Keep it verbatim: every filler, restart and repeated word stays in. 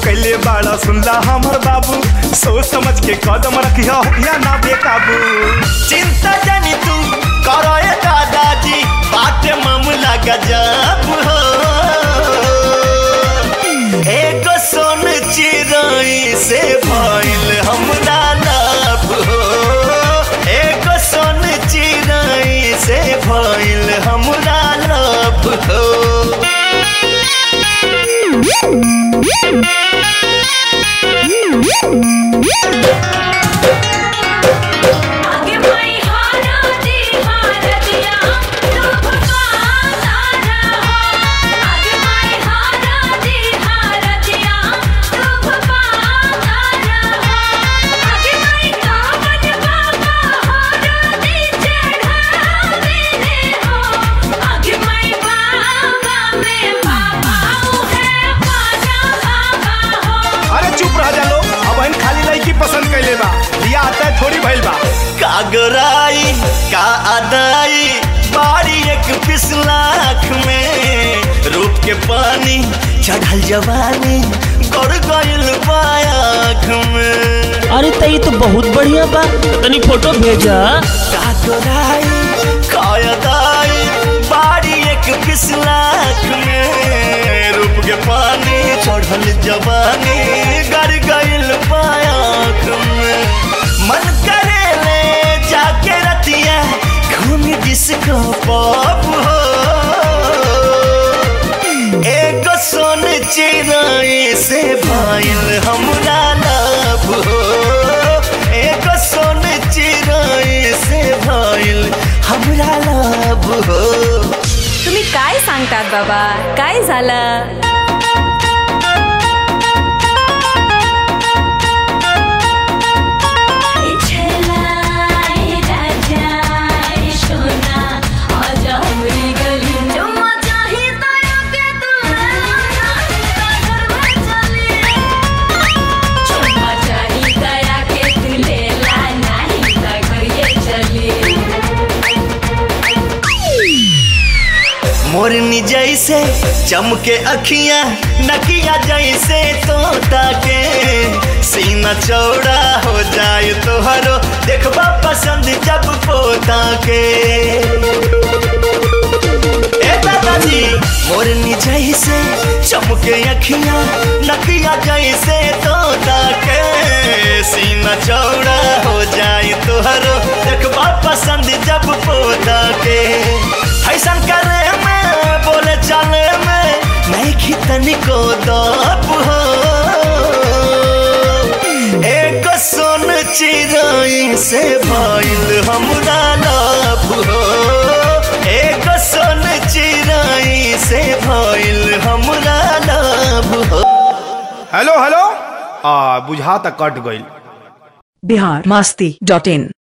कैले बाड़ा सुनला हमर बाबू, सोच समझ के कदम रखिया होखिया ना बेकाबू। चिंता जानी तू करो ए दादाजी, बाटे मामला गजब हो। एगो सोन चिराई से भइल हमरा लाभ हो, एगो सोन चिराई से भइल हमरा लाभ हो। पसंद कैले बा लिया आता है थोड़ी भइल बा। कागराई का अदाई बारी एक बीस लाख में, रूप के पानी चढ़ल जवानी गड़ गइल बायाख में। अरे त ये तो बहुत बढ़िया बा, तनी फोटो भेजा। कागराई का अदाई बारी एक बीस लाख में, रूप के पानी चढ़ल जवानी गड़ गइल बायाख में। मन करे ले जाके रतिया घूमी डिस्को पॉप हो, एगो सोन चिराई से भइल हमरा लाभ हो, एगो सोन चिराई से भइल हमरा लाभ हो। तुम्ही काय सांगतात बाबा, काय झालं? मोरनी जैसे चमके अखियां, नकिया जैसे तोता के, सीना चौड़ा हो जाए तोहरो देखबा पसंद जब पोता के। ए दादाजी मोरनी जैसे चमके अखियां, नकिया जैसे तोता के, सीना चौड़ा हो जाए तोहरो देखबा पसंद जब पोता के। ऐसा करे में बोले चले में नहीं खितनी को दाप हो, एक सोन चिराई से भइल हमरा लाभ हो, एक सोन चिराई से भइल हमरा लाभ हो। हेलो हेलो आ बुझा तक कट गइल। बिहार मस्ती डॉट इन।